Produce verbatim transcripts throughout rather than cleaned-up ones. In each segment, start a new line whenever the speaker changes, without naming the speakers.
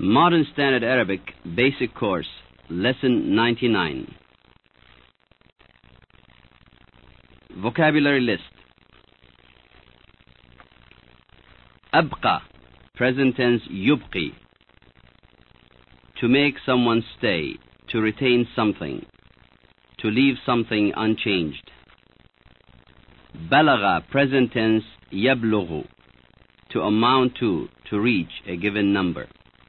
Modern Standard Arabic Basic Course, Lesson ninety-nine. Vocabulary List. أبقى, present tense يبقي. To make someone stay, to retain something, to leave something unchanged. بلغ, present tense يبلغ, to amount to, to reach a given number.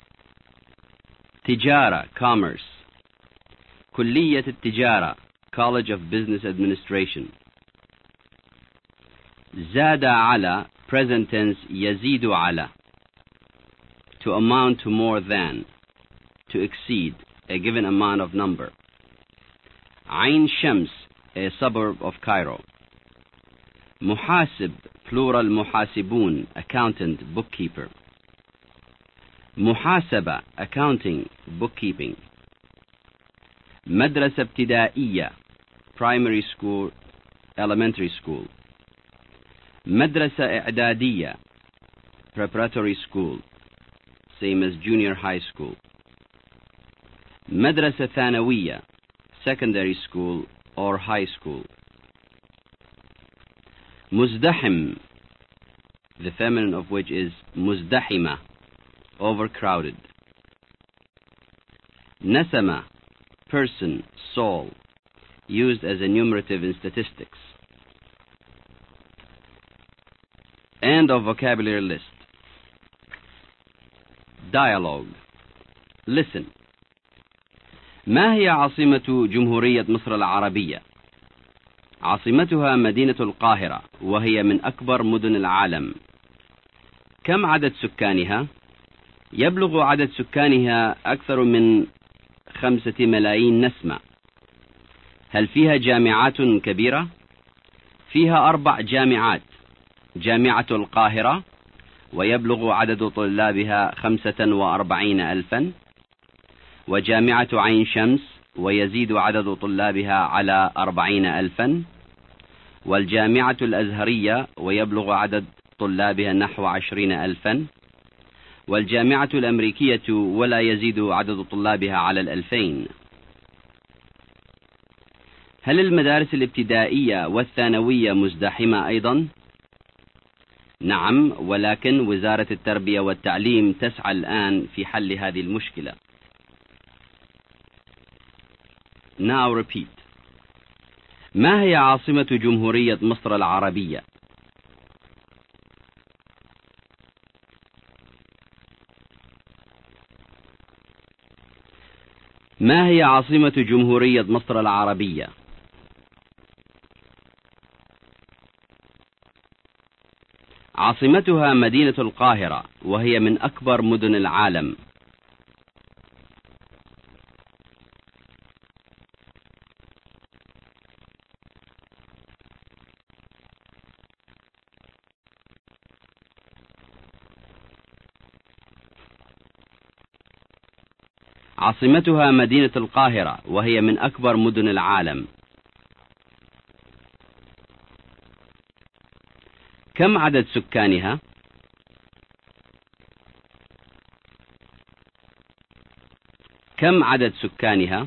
تجارة, commerce. كلية التجارة, College of Business Administration. زاد على, present tense يزيد على, to amount to more than, to exceed a given amount of number. عين شمس, a suburb of Cairo. محاسب, plural محاسبون, accountant, bookkeeper. محاسبة, accounting, bookkeeping. مدرسة ابتدائية, primary school, elementary school. مدرسة إعدادية, preparatory school, same as junior high school. مدرسة ثانوية, secondary school or high school. مزدحم, the feminine of which is مزدحمة, overcrowded. نسمة, person, soul, used as a numerative in statistics. End of vocabulary list. Dialogue. Listen. ما هي عاصمة جمهورية مصر العربية؟ عاصمتها مدينة القاهرة، وهي من أكبر مدن العالم. كم عدد سكانها؟ يبلغ عدد سكانها أكثر من خمسة ملايين نسمة. هل فيها جامعات كبيرة؟ فيها أربع جامعات. جامعة القاهرة، ويبلغ عدد طلابها خمسة وأربعين ألفا، وجامعة عين شمس، ويزيد عدد طلابها على أربعين ألفا، والجامعة الأزهرية، ويبلغ عدد طلابها نحو عشرين ألفا، والجامعة الأمريكية، ولا يزيد عدد طلابها على الألفين. هل المدارس الابتدائية والثانوية مزدحمة أيضا؟ نعم، ولكن وزارة التربية والتعليم تسعى الآن في حل هذه المشكلة. Now repeat. ما هي عاصمة جمهورية مصر العربية؟ ما هي عاصمة جمهورية مصر العربية؟ عاصمتها مدينة القاهرة، وهي من أكبر مدن العالم. عاصمتها مدينة القاهرة، وهي من أكبر مدن العالم. كم عدد سكانها؟ كم عدد سكانها؟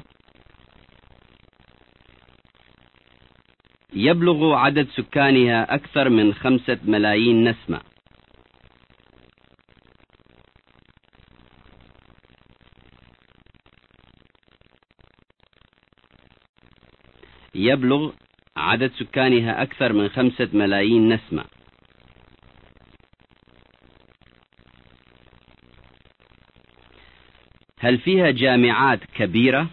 يبلغ عدد سكانها أكثر من خمسة ملايين نسمة. يبلغ عدد سكانها أكثر من خمسة ملايين نسمة. هل فيها جامعات كبيرة؟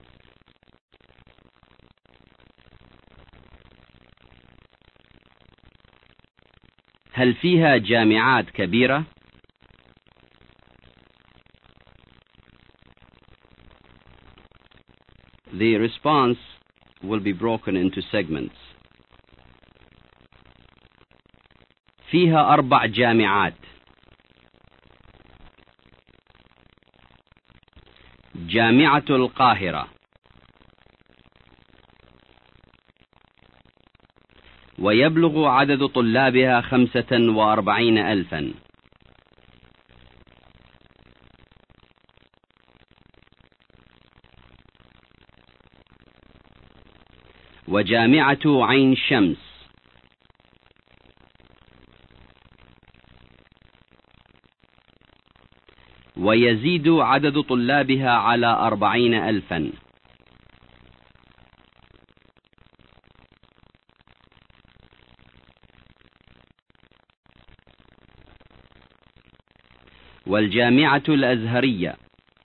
هل فيها جامعات كبيرة؟ The response will be broken into segments. فيها أربع جامعات. جامعة القاهرة، ويبلغ عدد طلابها خمسة وأربعين ألفا. وجامعة عين شمس، ويزيد عدد طلابها على أربعين ألفا. والجامعة الأزهرية،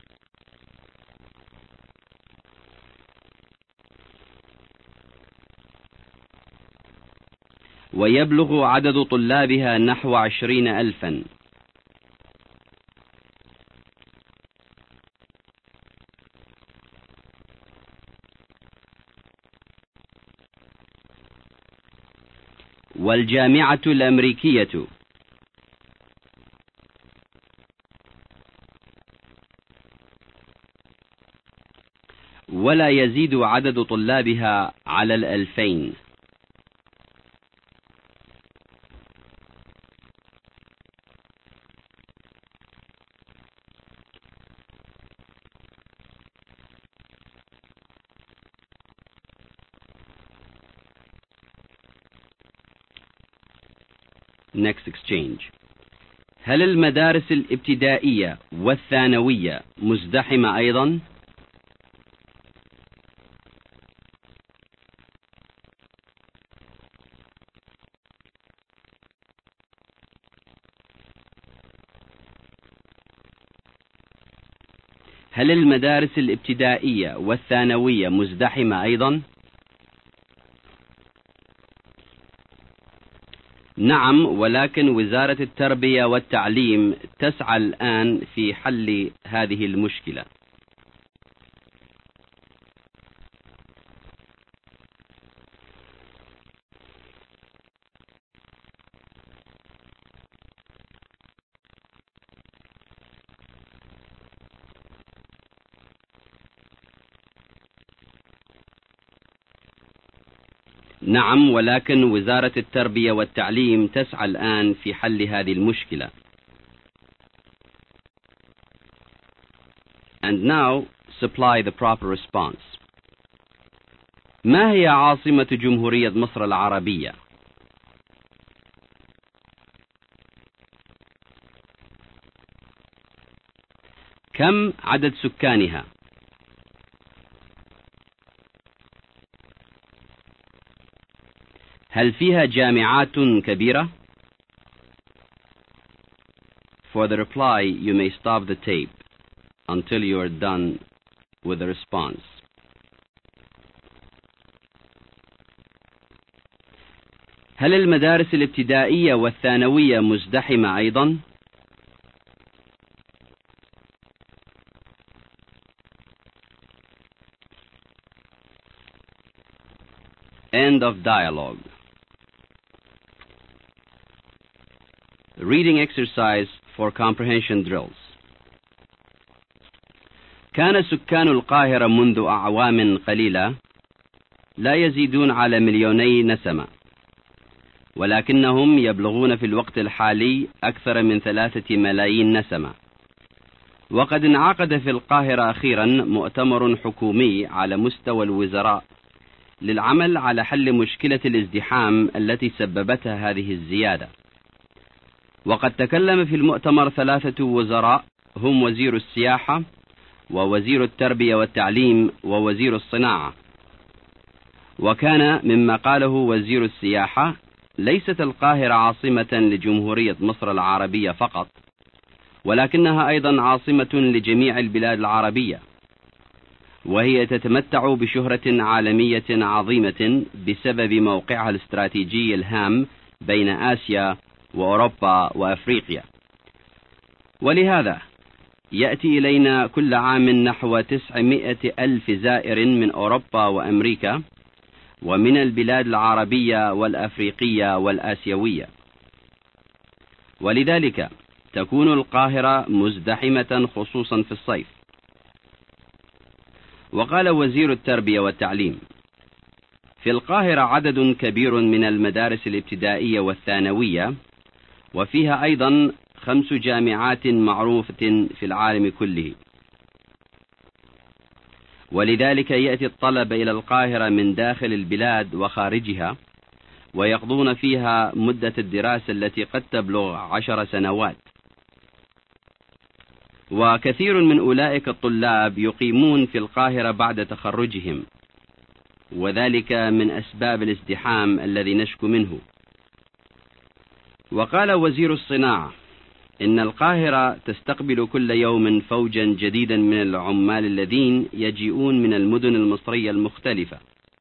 ويبلغ عدد طلابها نحو عشرين ألفا. والجامعة الأمريكية، ولا يزيد عدد طلابها على الألفين. Next exchange. هل المدارس الابتدائية والثانوية مزدحمة أيضا؟ هل المدارس الابتدائية والثانوية مزدحمة أيضا؟ نعم، ولكن وزارة التربية والتعليم تسعى الآن في حل هذه المشكلة. نعم، ولكن وزارة التربية والتعليم تسعى الآن في حل هذه المشكلة. And now supply the proper response. ما هي عاصمة جمهورية مصر العربية؟ كم عدد سكانها؟ هل فيها جامعات كبيرة؟ For the reply, you may stop the tape until you are done with the response. هل المدارس الابتدائية والثانوية مزدحمة أيضا؟ End of dialogue. Reading exercise for comprehension drills. كان سكان القاهرة منذ أعوام قليلة لا يزيدون على مليوني نسمة، ولكنهم يبلغون في الوقت الحالي أكثر من ثلاثة ملايين نسمة. وقد انعقد في القاهرة أخيرا مؤتمر حكومي على مستوى الوزراء للعمل على حل مشكلة الازدحام التي سببتها هذه الزيادة. وقد تكلم في المؤتمر ثلاثة وزراء هم وزير السياحة ووزير التربية والتعليم ووزير الصناعة. وكان مما قاله وزير السياحة: ليست القاهرة عاصمة لجمهورية مصر العربية فقط، ولكنها أيضا عاصمة لجميع البلاد العربية، وهي تتمتع بشهرة عالمية عظيمة بسبب موقعها الاستراتيجي الهام بين آسيا وأوروبا وأفريقيا. ولهذا يأتي إلينا كل عام نحو تسعمائة ألف زائر من أوروبا وأمريكا ومن البلاد العربية والأفريقية والآسيوية، ولذلك تكون القاهرة مزدحمة خصوصا في الصيف. وقال وزير التربية والتعليم: في القاهرة عدد كبير من المدارس الابتدائية والثانوية، وفيها أيضا خمس جامعات معروفة في العالم كله. ولذلك يأتي الطلبة إلى القاهرة من داخل البلاد وخارجها، ويقضون فيها مدة الدراسة التي قد تبلغ عشر سنوات. وكثير من أولئك الطلاب يقيمون في القاهرة بعد تخرجهم، وذلك من أسباب الازدحام الذي نشكو منه. وقال وزير الصناعة إن القاهرة تستقبل كل يوم فوجا جديدا من العمال الذين يجيئون من المدن المصرية المختلفة،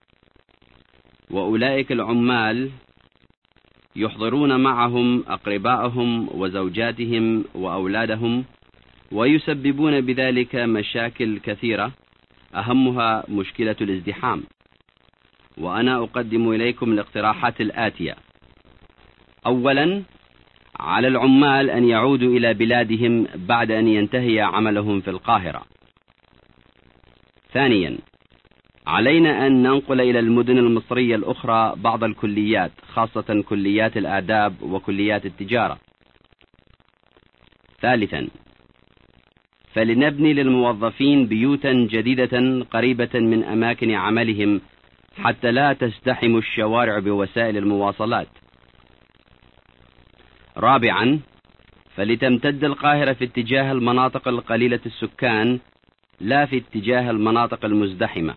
وأولئك العمال يحضرون معهم أقربائهم وزوجاتهم وأولادهم، ويسببون بذلك مشاكل كثيرة أهمها مشكلة الازدحام. وأنا أقدم إليكم الاقتراحات الآتية: أولا، على العمال أن يعودوا إلى بلادهم بعد أن ينتهي عملهم في القاهرة. ثانيا، علينا أن ننقل إلى المدن المصرية الأخرى بعض الكليات، خاصة كليات الآداب وكليات التجارة. ثالثا، فلنبني للموظفين بيوتا جديدة قريبة من أماكن عملهم حتى لا تزدحم الشوارع بوسائل المواصلات. رابعا، فلتمتد القاهرة في اتجاه المناطق القليلة السكان لا في اتجاه المناطق المزدحمة.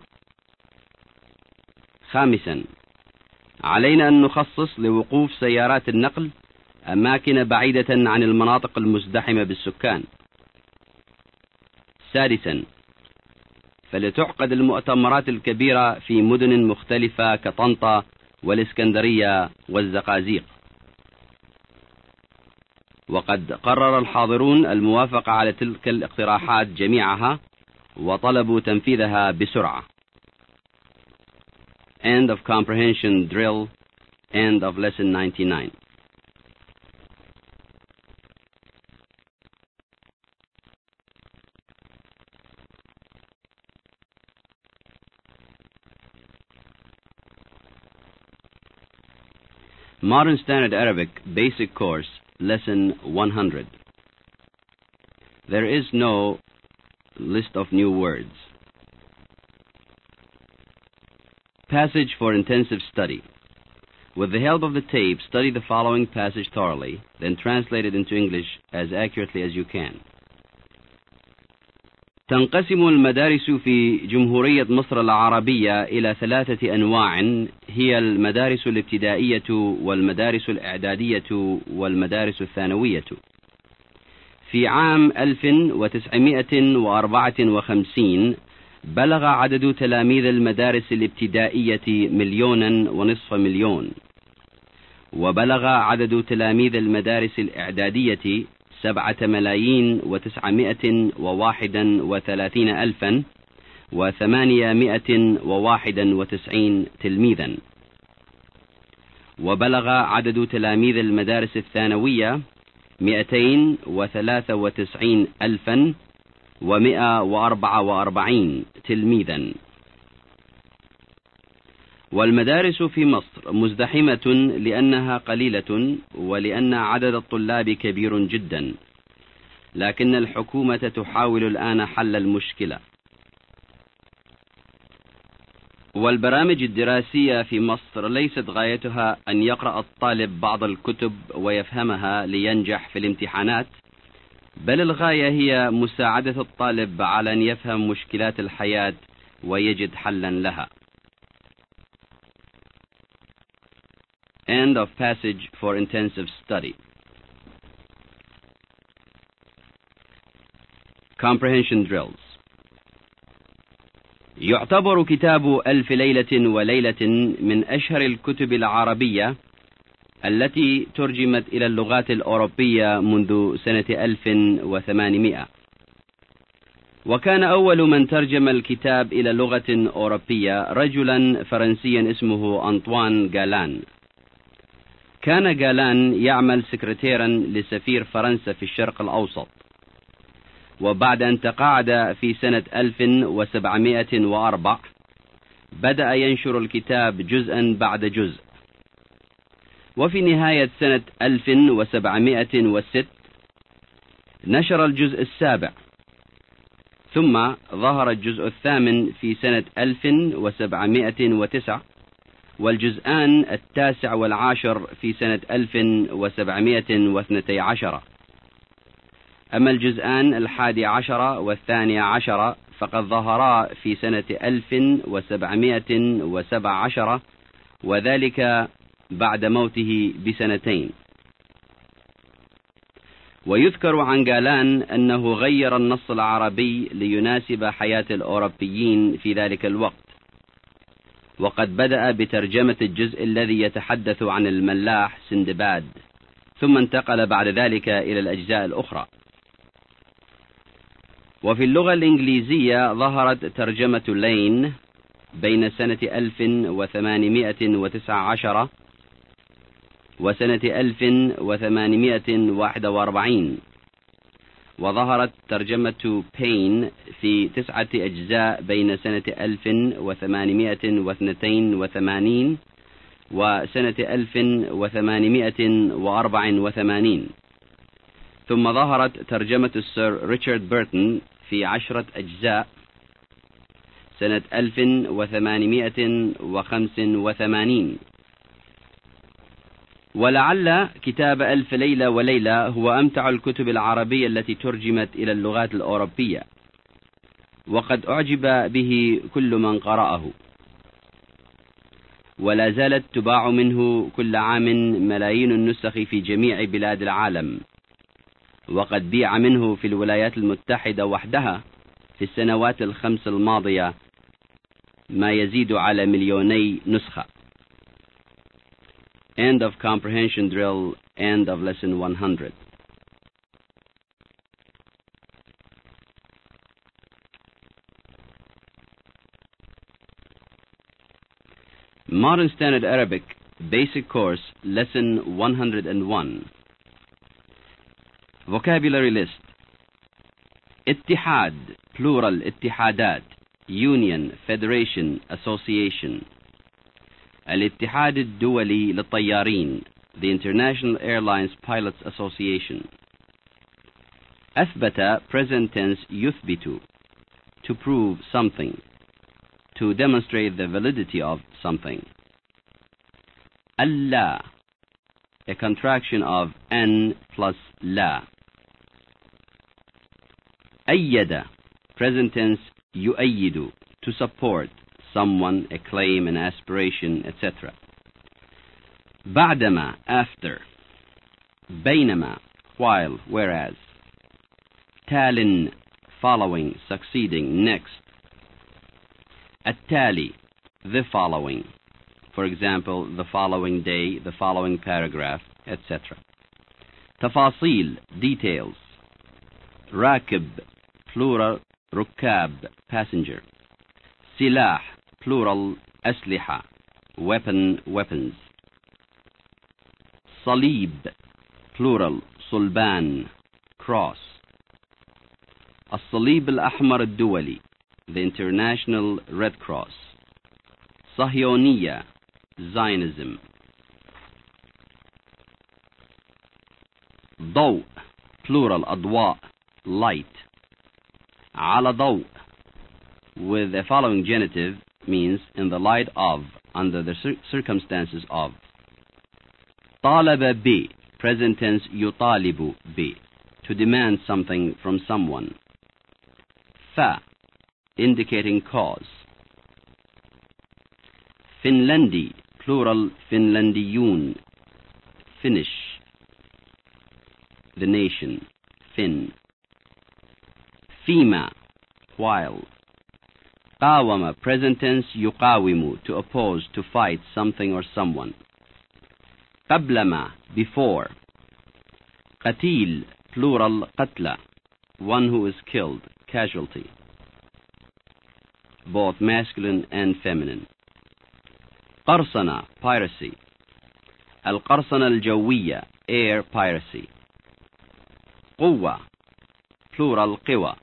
خامسا، علينا أن نخصص لوقوف سيارات النقل أماكن بعيدة عن المناطق المزدحمة بالسكان. سادسا، فلتعقد المؤتمرات الكبيرة في مدن مختلفة كطنطا والإسكندرية والزقازيق. وقد قرر الحاضرون الموافقة على تلك الاقتراحات جميعها وطلبوا تنفيذها بسرعة. End of comprehension drill. End of lesson ninety-nine. Modern Standard Arabic Basic Course, Lesson one hundred. There is no list of new words. Passage for intensive study. With the help of the tape, study the following passage thoroughly, then translate it into English as accurately as you can. تنقسم المدارس في جمهورية مصر العربية إلى ثلاثة أنواع، هي المدارس الابتدائية والمدارس الإعدادية والمدارس الثانوية. في عام ألف وتسعمائة وأربعة وخمسين بلغ عدد تلاميذ المدارس الابتدائية مليونا ونصف مليون، وبلغ عدد تلاميذ المدارس الإعدادية سبعة ملايين وتسعمائة وواحد وثلاثين ألفا وثمانمائة وواحد وتسعين تلميذا، وبلغ عدد تلاميذ المدارس الثانوية مئتين وثلاثة وتسعين ألفا ومئة وأربعة وأربعين تلميذا. والمدارس في مصر مزدحمة لأنها قليلة ولأن عدد الطلاب كبير جدا، لكن الحكومة تحاول الآن حل المشكلة. والبرامج الدراسية في مصر ليست غايتها أن يقرأ الطالب بعض الكتب ويفهمها لينجح في الامتحانات، بل الغاية هي مساعدة الطالب على أن يفهم مشكلات الحياة ويجد حلا لها. End of passage for intensive study. Comprehension drills. يعتبر كتاب ألف ليلة وليلة من أشهر الكتب العربية التي ترجمت إلى اللغات الأوروبية منذ سنة ألف وثمانمائة، وكان أول من ترجم الكتاب إلى لغة أوروبية رجلا فرنسيا اسمه أنطوان جالان. كان جالان يعمل سكرتيرا لسفير فرنسا في الشرق الأوسط، وبعد أن تقاعد في سنة ألف وسبعمائة وأربعة بدأ ينشر الكتاب جزءا بعد جزء، وفي نهاية سنة ألف وسبعمائة وستة نشر الجزء السابع، ثم ظهر الجزء الثامن في سنة ألف وسبعمائة وتسعة، والجزءان التاسع والعاشر في سنة ألف وسبعمائة واثنتي عشر. أما الجزءان الحادي عشر والثاني عشر فقد ظهرا في سنة ألف وسبعمائة وسبع عشر، وذلك بعد موته بسنتين. ويذكر عن جالان أنه غير النص العربي ليناسب حياة الأوروبيين في ذلك الوقت، وقد بدأ بترجمة الجزء الذي يتحدث عن الملاح سندباد، ثم انتقل بعد ذلك إلى الأجزاء الأخرى. وفي اللغة الإنجليزية ظهرت ترجمة لين بين سنة ألف وثمانمائة وتسع عشر وسنة ألف وثمانمائة وواحد وأربعين، وظهرت ترجمة بين في تسعة أجزاء بين سنة ألف وثمانمائة واثنين وثمانين وسنة ألف وثمانمائة وأربع وثمانين. ثم ظهرت ترجمة السير ريتشارد بيرتون في عشرة أجزاء سنة ألف وثمانمائة وخمس وثمانين. ولعل كتاب ألف ليلة وليلة هو أمتع الكتب العربية التي ترجمت إلى اللغات الأوروبية، وقد أعجب به كل من قرأه، ولا زالت تباع منه كل عام ملايين النسخ في جميع بلاد العالم، وقد بيع منه في الولايات المتحدة وحدها في السنوات الخمس الماضية ما يزيد على مليوني نسخة. End of comprehension drill. End of lesson one hundred. Modern Standard Arabic Basic Course Lesson one hundred one. Vocabulary list. اتحاد plural اتحادات union federation association. الاتحاد الدولي للطيارين the International Airlines Pilots Association. أثبت present tense يثبت to prove something, to demonstrate the validity of something. Allah, a contraction of an plus la. أيد present tense يؤيد to support someone, a claim, an aspiration, et cetera. بعدما after. بينما while, whereas. تال following, succeeding, next. التالي the following. For example, the following day, the following paragraph, et cetera. تفاصيل details. راكب plural ركاب passenger. سلاح plural أسلحة weapon weapons. صليب plural صلبان cross. الصليب الأحمر الدولي the International Red Cross. صهيونية Zionism. ضوء plural أضواء light. على ضوء with the following genitive means in the light of, under the cir circumstances of. طالب ب present tense يطالب ب to demand something from someone. ف indicating cause. فنلندي plural فنلنديون Finnish the nation Finn. فيما while. قاوم present tense يقاوم to oppose, to fight something or someone. قبلما before. قتيل plural قتلى one who is killed, casualty. Both masculine and feminine. قرصنة piracy. القرصنة الجوية air piracy. قوة plural قوى.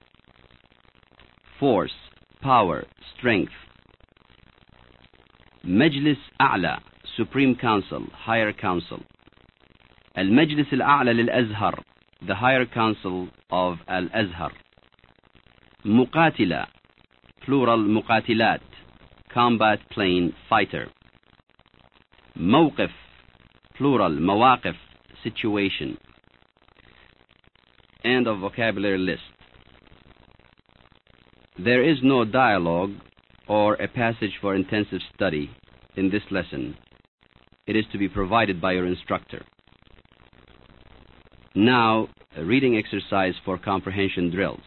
Force power, strength. مجلس أعلى Supreme Council, Higher Council. المجلس الأعلى للأزهر the Higher Council of Al-Azhar. مقاتلة plural مقاتلات combat plane fighter. موقف plural مواقف situation. End of vocabulary list. There is no dialogue or a passage for intensive study in this lesson. It is to be provided by your instructor. Now, a reading exercise for comprehension drills.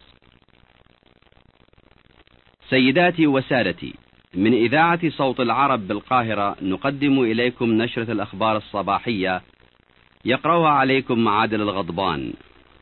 سيداتي وسادتي، من إذاعة صوت العرب بالقاهرة نقدم إليكم نشرة الأخبار الصباحية يقرأها عليكم عادل الغضبان.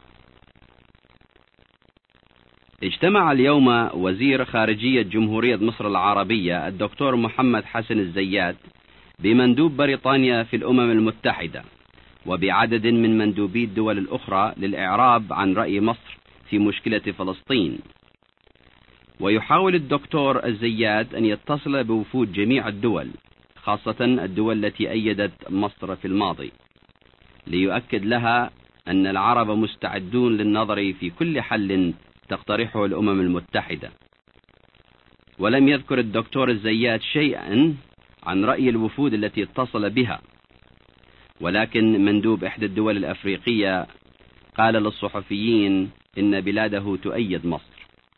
اجتمع اليوم وزير خارجية جمهورية مصر العربية الدكتور محمد حسن الزيات بمندوب بريطانيا في الأمم المتحدة وبعدد من مندوبي الدول الأخرى للإعراب عن رأي مصر في مشكلة فلسطين. ويحاول الدكتور الزيات أن يتصل بوفود جميع الدول، خاصة الدول التي أيدت مصر في الماضي، ليؤكد لها أن العرب مستعدون للنظر في كل حل تقترحه الأمم المتحدة. ولم يذكر الدكتور الزيات شيئا عن رأي الوفود التي اتصل بها، ولكن مندوب إحدى الدول الأفريقية قال للصحفيين إن بلاده تؤيد مصر.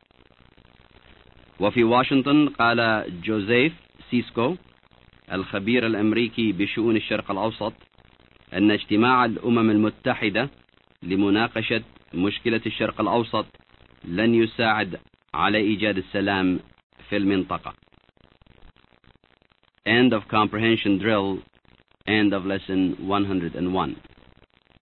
وفي واشنطن قال جوزيف سيسكو الخبير الأمريكي بشؤون الشرق الأوسط أن اجتماع الأمم المتحدة لمناقشة مشكلة الشرق الأوسط لن يساعد على إيجاد السلام في المنطقة. End of comprehension drill. End of lesson one hundred one.